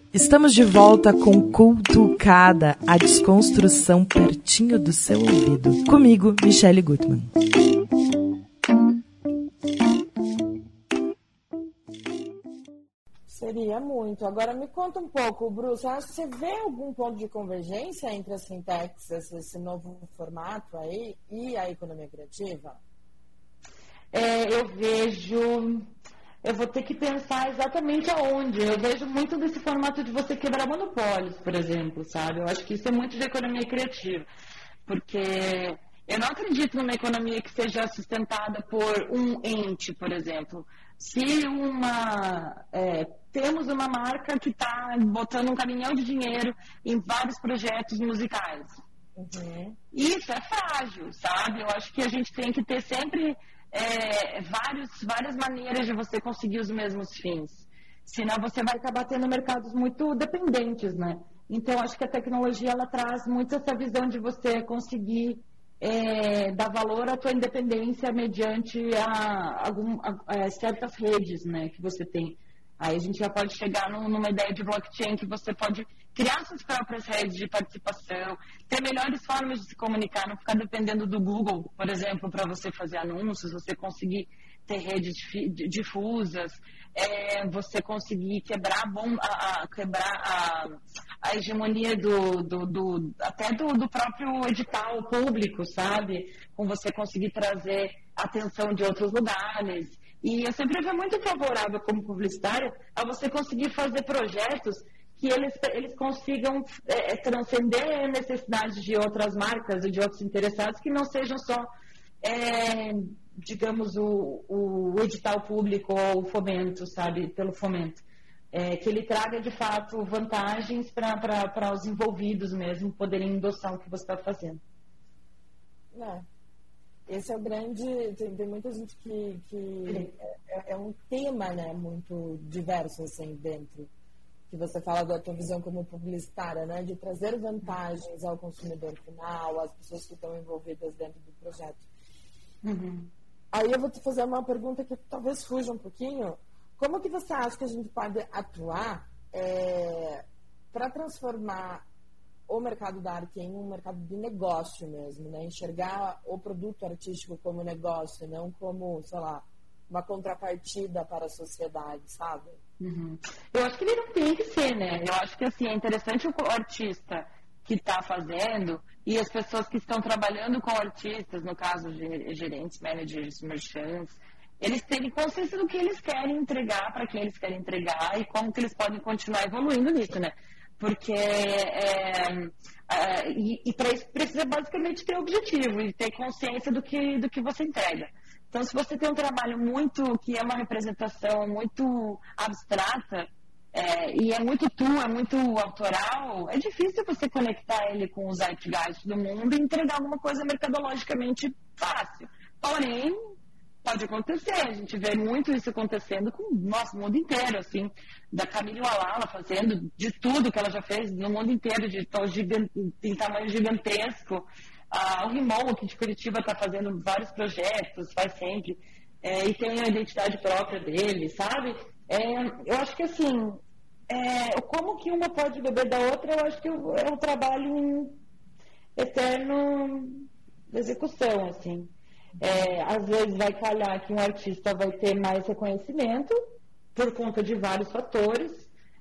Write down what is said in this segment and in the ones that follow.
Estamos de volta com Cultucada, a desconstrução pertinho do seu ouvido. Comigo, Michele Gutmann. Seria muito. Agora me conta um pouco, Bruce, você vê algum ponto de convergência entre as fintechs, esse novo formato aí, e a economia criativa? Eu vejo... Eu vou ter que pensar exatamente aonde. Eu vejo muito desse formato de você quebrar monopólios, por exemplo, sabe? Eu acho que isso é muito de economia criativa. Porque eu não acredito numa economia que seja sustentada por um ente, por exemplo. Se temos uma marca que está botando um caminhão de dinheiro em vários projetos musicais. Uhum. Isso é frágil, sabe? Eu acho que a gente tem que ter sempre... várias maneiras de você conseguir os mesmos fins. Senão você vai acabar tendo mercados muito dependentes, né? Então, acho que a tecnologia, ela traz muito essa visão de você conseguir dar valor à tua independência mediante certas redes, né, que você tem. Aí a gente já pode chegar numa ideia de blockchain que você pode criar suas próprias redes de participação, ter melhores formas de se comunicar, não ficar dependendo do Google, por exemplo, para você fazer anúncios, você conseguir ter redes difusas, você conseguir quebrar a hegemonia até do próprio edital público, sabe? Com você conseguir trazer atenção de outros lugares. E eu sempre fui muito favorável como publicitária a você conseguir fazer projetos que eles consigam transcender necessidades de outras marcas e de outros interessados que não sejam só, digamos, o edital público ou o fomento, sabe, pelo fomento. Que ele traga, de fato, vantagens para os envolvidos mesmo poderem endossar o que você está fazendo. Esse é o grande... Tem muita gente que é um tema, né, muito diverso, assim, dentro. Que você fala da tua visão como publicitária, né, de trazer vantagens ao consumidor final, às pessoas que estão envolvidas dentro do projeto. Uhum. Aí eu vou te fazer uma pergunta que talvez fuja um pouquinho. Como que você acha que a gente pode atuar para transformar o mercado da arte em um mercado de negócio mesmo, né? Enxergar o produto artístico como negócio, não como, sei lá, uma contrapartida para a sociedade, sabe? Uhum. Eu acho que ele não tem que ser, né? Eu acho que, assim, é interessante o artista que está fazendo e as pessoas que estão trabalhando com artistas, no caso de gerentes, managers, merchants, eles terem consciência do que eles querem entregar, para quem eles querem entregar e como que eles podem continuar evoluindo nisso, né? Porque para isso precisa basicamente ter objetivo e ter consciência do que você entrega. Então, se você tem um trabalho que é uma representação muito abstrata e é muito é muito autoral, é difícil você conectar ele com os zeitgeist do mundo e entregar alguma coisa mercadologicamente fácil. Porém, pode acontecer, a gente vê muito isso acontecendo com o nosso mundo inteiro, assim, da Camille Walala fazendo de tudo que ela já fez no mundo inteiro, em tamanho gigantesco. O Rimon, aqui de Curitiba, está fazendo vários projetos, faz sempre, e tem a identidade própria dele, sabe? Eu acho que, assim, como que uma pode beber da outra, eu acho que é um trabalho eterno de execução, assim. Às vezes vai calhar que um artista vai ter mais reconhecimento por conta de vários fatores,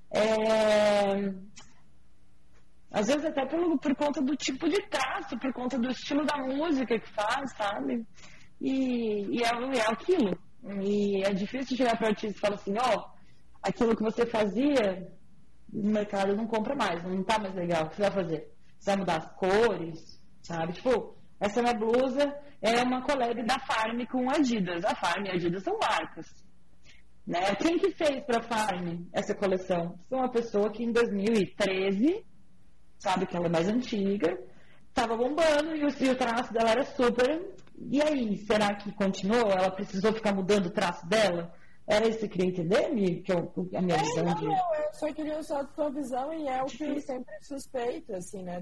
às vezes até por conta do tipo de traço, por conta do estilo da música que faz, sabe? E é aquilo. E é difícil chegar para o artista e falar assim, aquilo que você fazia, o mercado não compra mais, não tá mais legal, o que você vai fazer? Você vai mudar as cores, sabe? Tipo, essa minha blusa é uma collab da Farm com Adidas. A Farm e a Adidas são marcas, né? Quem que fez para a Farm essa coleção? Foi uma pessoa que em 2013, sabe que ela é mais antiga, estava bombando e o traço dela era super. E aí, será que continuou? Ela precisou ficar mudando o traço dela? Era isso que eu queria entender, Mi? Que a minha visão de... Não, eu só queria usar a tua visão e é o que sempre suspeito, assim, né?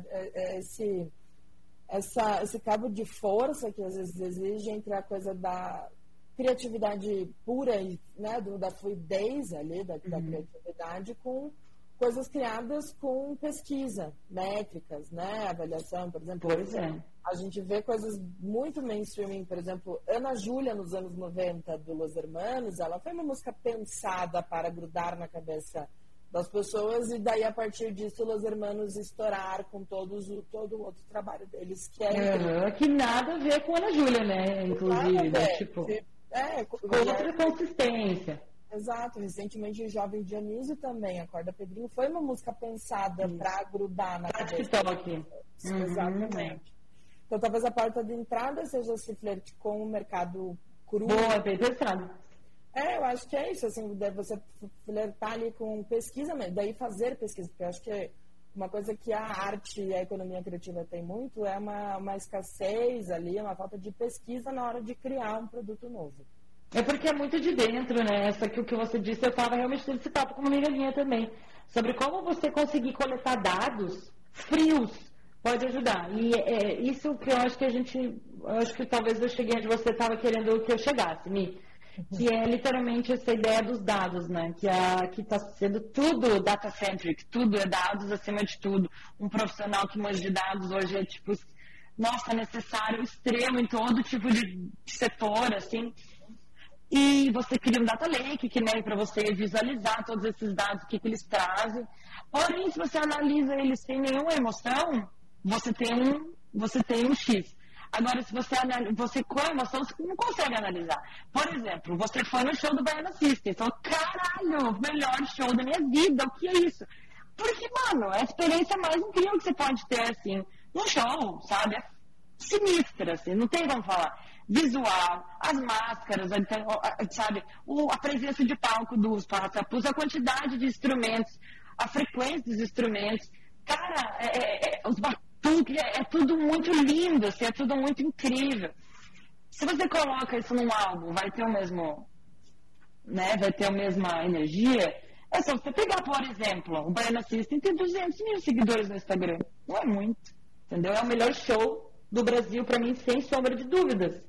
Esse cabo de força que às vezes exige entre a coisa da criatividade pura, né, da fluidez ali, da criatividade com coisas criadas com pesquisa, métricas, né? Avaliação, por exemplo. Pois é. A gente vê coisas muito mainstream, por exemplo, Ana Júlia, nos anos 90, do Los Hermanos, ela foi uma música pensada para grudar na cabeça das pessoas, e daí, a partir disso, Los Hermanos estourar com todo o outro trabalho deles, que é que nada a ver com Ana Júlia, né? Inclusive, né? Tipo, com outra consistência. Exato, recentemente o Jovem Dionísio também, Acorda Pedrinho, foi uma música pensada para grudar na cabeça. TikTok. Exatamente. Então, talvez a porta de entrada seja esse flerte com o mercado cru. Boa, bem pensado. Eu acho que é isso, assim, você flertar ali com pesquisa, daí fazer pesquisa, porque eu acho que uma coisa que a arte e a economia criativa tem muito é uma escassez ali, uma falta de pesquisa na hora de criar um produto novo. É porque é muito de dentro, né? Essa que o que você disse, eu estava realmente nesse papo com uma amiga minha também, sobre como você conseguir coletar dados frios pode ajudar. E isso que eu acho que eu acho que talvez eu cheguei onde você estava querendo que eu chegasse, Mi. Que é literalmente essa ideia dos dados, né? Que está sendo tudo data-centric, tudo é dados acima de tudo. Um profissional que manja de dados hoje é tipo, nossa, necessário, extremo em todo tipo de setor, assim. E você cria um data lake, que né, para você visualizar todos esses dados, o que eles trazem. Porém, se você analisa eles sem nenhuma emoção, você tem um X. Agora, se você com emoção, você não consegue analisar. Por exemplo, você foi no show do Baiana System, falou, caralho, melhor show da minha vida, o que é isso? Porque, mano, é a experiência mais incrível que você pode ter, assim, no show, sabe? É sinistra, assim, não tem como falar. Visual, as máscaras, sabe? A presença de palco dos passapus, a quantidade de instrumentos, a frequência dos instrumentos. Cara, os batuques, é tudo muito lindo, assim, é tudo muito incrível. Se você coloca isso num álbum, vai ter o mesmo, né? Vai ter a mesma energia. É só você pegar, por exemplo, o Baiana System tem 200 mil seguidores no Instagram. Não é muito, entendeu? É o melhor show do Brasil, pra mim, sem sombra de dúvidas.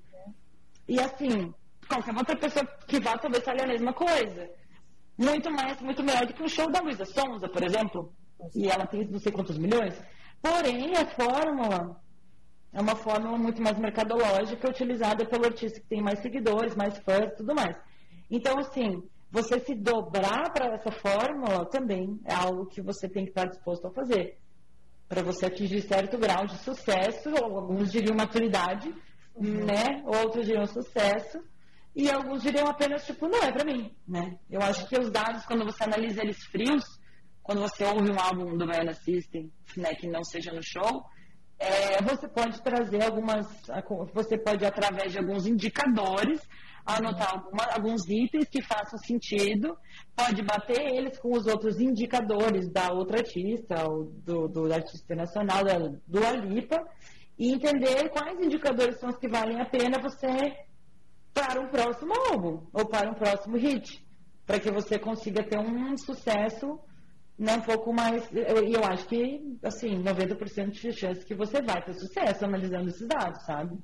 E assim, qualquer outra pessoa que vá talvez fale a mesma coisa. Muito melhor do que o show da Luísa Sonza, por exemplo. E ela tem não sei quantos milhões. Porém, a fórmula é uma fórmula muito mais mercadológica, utilizada pelo artista que tem mais seguidores, mais fãs e tudo mais. Então, assim, você se dobrar para essa fórmula também é algo que você tem que estar disposto a fazer. Para você atingir certo grau de sucesso, ou alguns diriam maturidade, né? Outros diriam sucesso, e alguns diriam apenas, tipo, não é pra mim, né? Eu acho que os dados, quando você analisa eles frios, quando você ouve um álbum do Baiana System, né, que não seja no show, você pode trazer você pode, através de alguns indicadores, anotar alguns itens que façam sentido, pode bater eles com os outros indicadores da outra artista, ou do artista nacional, da Dua Lipa, e entender quais indicadores são os que valem a pena você para um próximo álbum ou para um próximo hit, para que você consiga ter um sucesso, né, um pouco mais. Eu acho que, assim, 90% de chance que você vai ter sucesso analisando esses dados, sabe?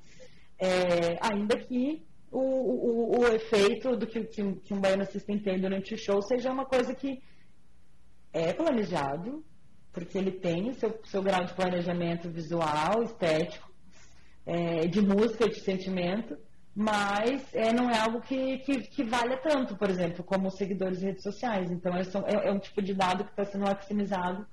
Ainda que o efeito do que um Baiana System tem durante o show seja uma coisa que é planejado, porque ele tem o seu grau de planejamento visual, estético, de música, de sentimento, mas não é algo que valha tanto, por exemplo, como os seguidores de redes sociais. Então, é um tipo de dado que está sendo maximizado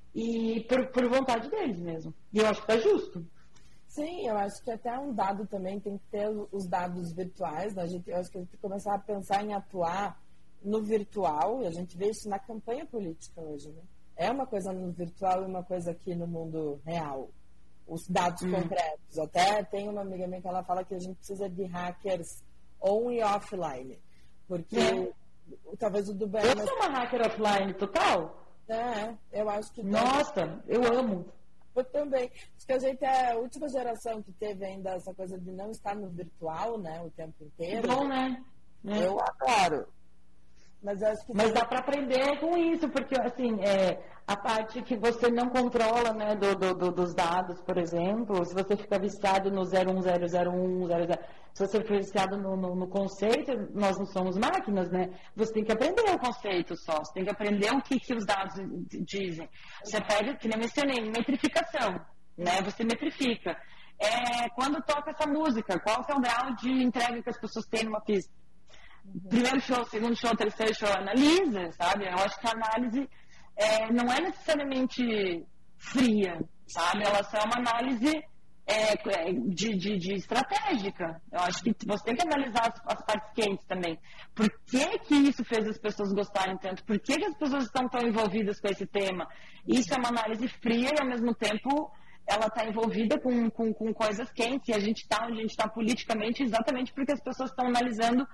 e por vontade deles mesmo. E eu acho que está justo. Sim, eu acho que até um dado também tem que ter os dados virtuais, né? Eu acho que a gente tem que começar a pensar em atuar no virtual, e a gente vê isso na campanha política hoje, né? É uma coisa no virtual e uma coisa aqui no mundo real. Os dados concretos. Até tem uma amiga minha que ela fala que a gente precisa de hackers on e offline. Porque talvez o do Baiana... Eu sou uma hacker offline total? Eu acho que... Nossa, eu amo. Eu também. Acho que a gente é a última geração que teve ainda essa coisa de não estar no virtual, né? O tempo inteiro. Bom, né? Eu adoro. Mas eu acho que Mas dá para aprender com isso, porque assim, a parte que você não controla, né, dos dados, por exemplo, se você fica viciado no 01001, se você fica viciado no conceito, nós não somos máquinas, né? Você tem que aprender o conceito só, você tem que aprender o que os dados dizem. Você pega, que nem mencionei, metrificação, né? Você metrifica. Quando toca essa música, qual que é o grau de entrega que as pessoas têm numa pista? Primeiro show, segundo show, terceiro show, analisa, sabe? Eu acho que a análise não é necessariamente fria, sabe? Ela só é uma análise de estratégica. Eu acho que você tem que analisar as partes quentes também. Por que isso fez as pessoas gostarem tanto? Por que as pessoas estão tão envolvidas com esse tema? Isso é uma análise fria e, ao mesmo tempo, ela está envolvida com coisas quentes. E a gente está onde a gente está politicamente exatamente porque as pessoas estão analisando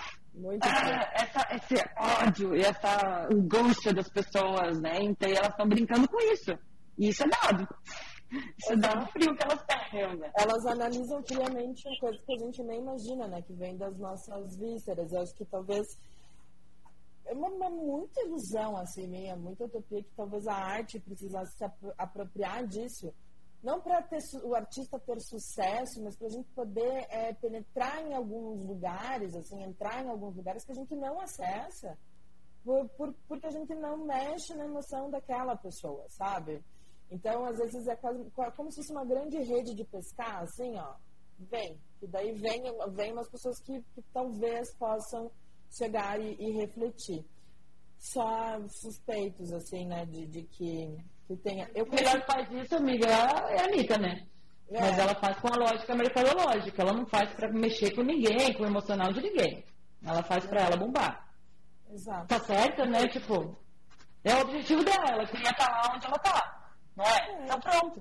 esse ódio e essa angústia das pessoas, né? Então elas estão brincando com isso. E isso é dado. Isso é dado frio que elas têm, né? Elas analisam friamente coisas que a gente nem imagina, né? Que vem das nossas vísceras. Eu acho que talvez é uma muita ilusão, assim, minha, muita utopia que talvez a arte precisasse se apropriar disso. Não para o artista ter sucesso, mas para a gente poder penetrar em alguns lugares, assim, entrar em alguns lugares que a gente não acessa, porque a gente não mexe na emoção daquela pessoa, sabe? Então, às vezes, é como se fosse uma grande rede de pescar, assim, ó, e daí vem umas pessoas que talvez possam chegar e refletir. Só suspeitos, assim, né, de que tenha... O melhor que faz isso, amiga, é a Anitta, né? Mas ela faz com a lógica mercadológica. Ela não faz pra mexer com ninguém, com o emocional de ninguém. Ela faz pra ela bombar. Exato. Tá certo, né? Tipo, é o objetivo dela. Ela queria estar lá onde ela tá. Não é? Então pronto.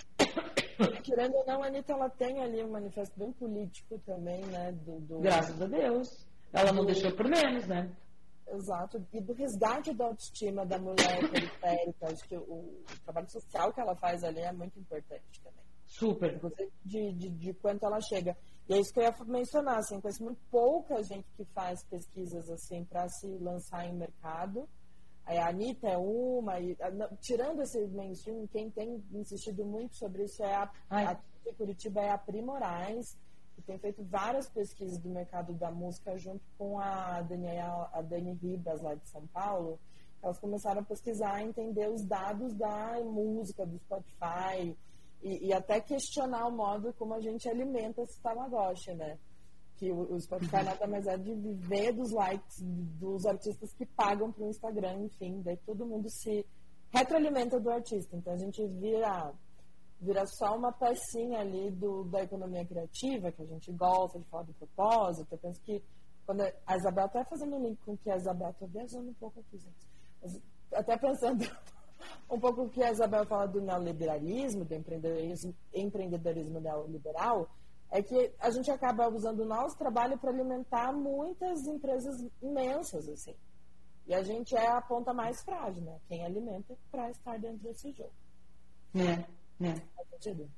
Querendo ou não, a Anitta, ela tem ali um manifesto bem político também, né? Graças a Deus. Ela não deixou por menos, né? Exato, e do resgate da autoestima da mulher periférica. Acho que o trabalho social que ela faz ali é muito importante também. Super. Inclusive de quanto ela chega. E é isso que eu ia mencionar, assim, conheço muito pouca gente que faz pesquisas assim para se lançar em mercado. A Anitta é uma, tirando esse mainstream, quem tem insistido muito sobre isso a Curitiba é a Pri Moraes, que tem feito várias pesquisas do mercado da música junto com a Dani Ribas, lá de São Paulo. Elas começaram a pesquisar, entender os dados da música, do Spotify, e até questionar o modo como a gente alimenta esse Tamagotchi, né? Que o Spotify nada mais é de viver dos likes dos artistas que pagam para o Instagram, enfim, daí todo mundo se retroalimenta do artista. Então a gente vira só uma pecinha ali da economia criativa, que a gente gosta de falar do propósito. Eu penso que quando a Isabel, até fazendo um link com o que a Isabel, estou viajando um pouco aqui, gente, mas até pensando um pouco o que a Isabel fala do neoliberalismo, do empreendedorismo neoliberal, é que a gente acaba usando o nosso trabalho para alimentar muitas empresas imensas, assim. E a gente é a ponta mais frágil, né? Quem alimenta para estar dentro desse jogo. Faz sentido?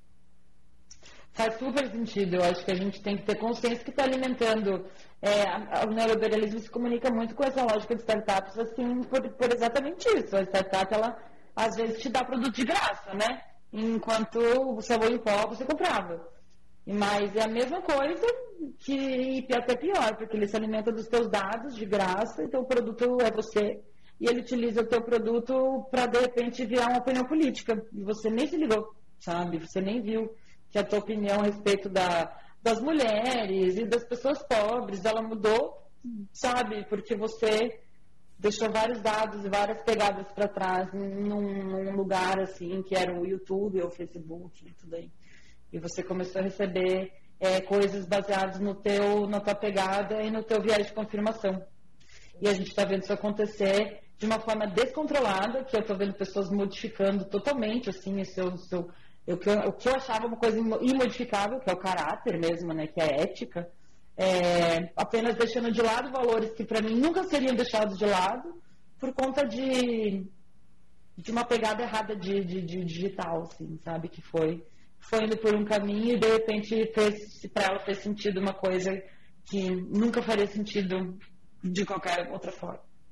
Faz super sentido. Eu acho que a gente tem que ter consciência que está alimentando. O neoliberalismo se comunica muito com essa lógica de startups, assim, por exatamente isso. A startup, ela, às vezes, te dá produto de graça, né? Enquanto o sabor em pó você comprava. Mas é a mesma coisa e até pior, porque ele se alimenta dos teus dados de graça, então o produto é você, e ele utiliza o teu produto para, de repente, virar uma opinião política. E você nem se ligou, sabe? Você nem viu que a tua opinião a respeito das mulheres e das pessoas pobres, ela mudou, sabe? Porque você deixou vários dados e várias pegadas para trás num lugar, assim, que era o YouTube ou o Facebook e tudo aí. E você começou a receber coisas baseadas na tua pegada e no teu viés de confirmação. E a gente está vendo isso acontecer de uma forma descontrolada, que eu estou vendo pessoas modificando totalmente, assim, o que eu achava uma coisa imodificável, que é o caráter mesmo, né, que é a ética, apenas deixando de lado valores que para mim nunca seriam deixados de lado por conta de uma pegada errada de digital, assim, sabe, que foi indo por um caminho e de repente para ela fez sentido uma coisa que nunca faria sentido de qualquer outra forma.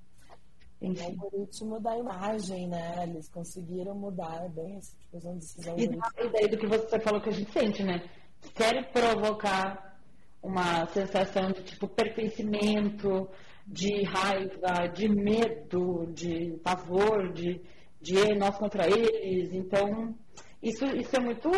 Enfim. O algoritmo da imagem, né? Eles conseguiram mudar bem essa tipo desses algoritmos. E daí do que você falou que a gente sente, né? Querem provocar uma sensação de tipo pertencimento, de raiva, de medo, de pavor, de nós contra eles. Então, isso é muito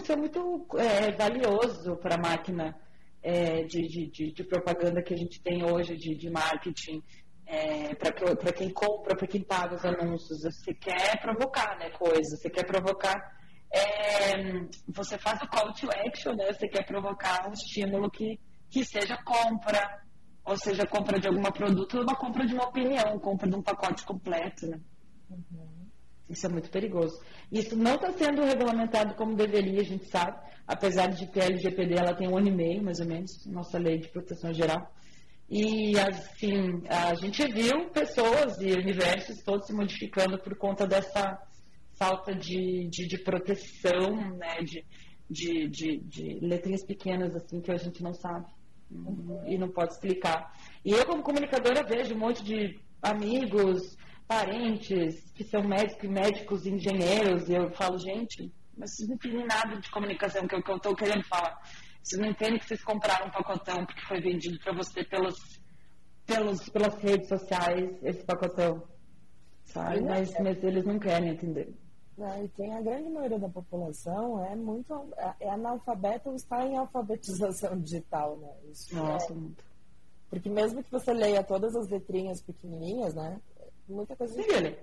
valioso para a máquina de propaganda que a gente tem hoje, de marketing. Para quem compra, para quem paga os anúncios. Você quer provocar, né, coisas, você quer provocar, você faz o call to action, né, você quer provocar um estímulo que seja compra, ou seja, compra de algum produto, ou uma compra de uma opinião, compra de um pacote completo, né. Isso é muito perigoso. Isso não está sendo regulamentado como deveria, a gente sabe, apesar de que a LGPD ela tem 1 ano e meio, mais ou menos, nossa lei de proteção geral. E, assim, a gente viu pessoas e universos todos se modificando por conta dessa falta de proteção, né, de letrinhas pequenas, assim, que a gente não sabe e não pode explicar. E eu, como comunicadora, vejo um monte de amigos, parentes, que são médicos, engenheiros, e eu falo, gente, mas vocês não entendem nada de comunicação, que é o que eu estou querendo falar. Vocês não entendem que vocês compraram um pacotão porque foi vendido para você pelas redes sociais, esse pacotão, sabe? Mas eles não querem entender. E tem a grande maioria da população é analfabeta ou está em alfabetização digital, né? Isso muito. Porque mesmo que você leia todas as letrinhas pequenininhas, né? Muita coisa...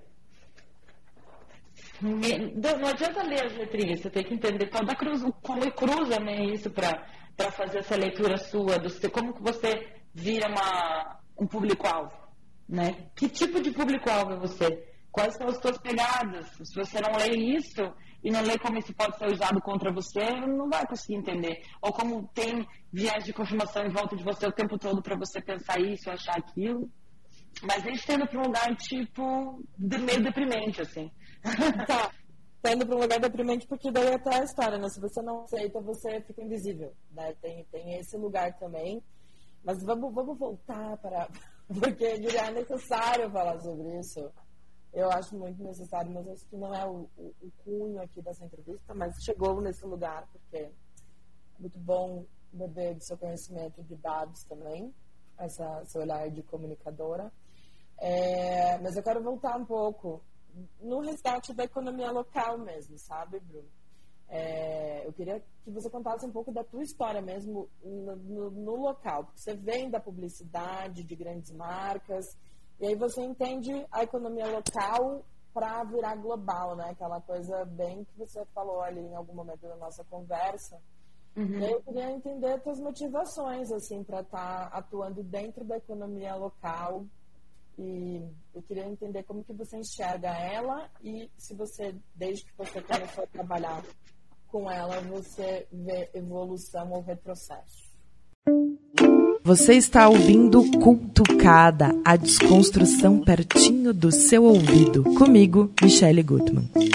Não adianta ler as letrinhas, você tem que entender toda como cruza, né, isso para fazer essa leitura sua, como que você vira um público-alvo, né? Que tipo de público-alvo é você? Quais são as suas pegadas? Se você não lê isso e não lê como isso pode ser usado contra você, não vai conseguir entender. Ou como tem viés de confirmação em volta de você o tempo todo para você pensar isso, achar aquilo. Mas a gente tá indo para um lugar, tipo, meio deprimente, assim. Tá indo para um lugar deprimente porque daí é até a história, né? Se você não aceita, você fica invisível, né? Tem esse lugar também. Mas vamos voltar para... Porque é necessário falar sobre isso. Eu acho muito necessário, mas acho que não é o cunho aqui dessa entrevista, mas chegou nesse lugar porque é muito bom beber do seu conhecimento de dados também, seu olhar de comunicadora. Mas eu quero voltar um pouco no resgate da economia local mesmo, sabe, Bruno? Eu queria que você contasse um pouco da tua história mesmo no local, porque você vem da publicidade, de grandes marcas, e aí você entende a economia local para virar global, né? Aquela coisa bem que você falou ali em algum momento da nossa conversa. Uhum. E aí eu queria entender as tuas motivações, assim, para estar atuando dentro da economia local. E eu queria entender como que você enxerga ela e se você, desde que você começou a trabalhar com ela, você vê evolução ou retrocesso. Você está ouvindo Cultucada, a desconstrução pertinho do seu ouvido. Comigo, Michele Gutmann.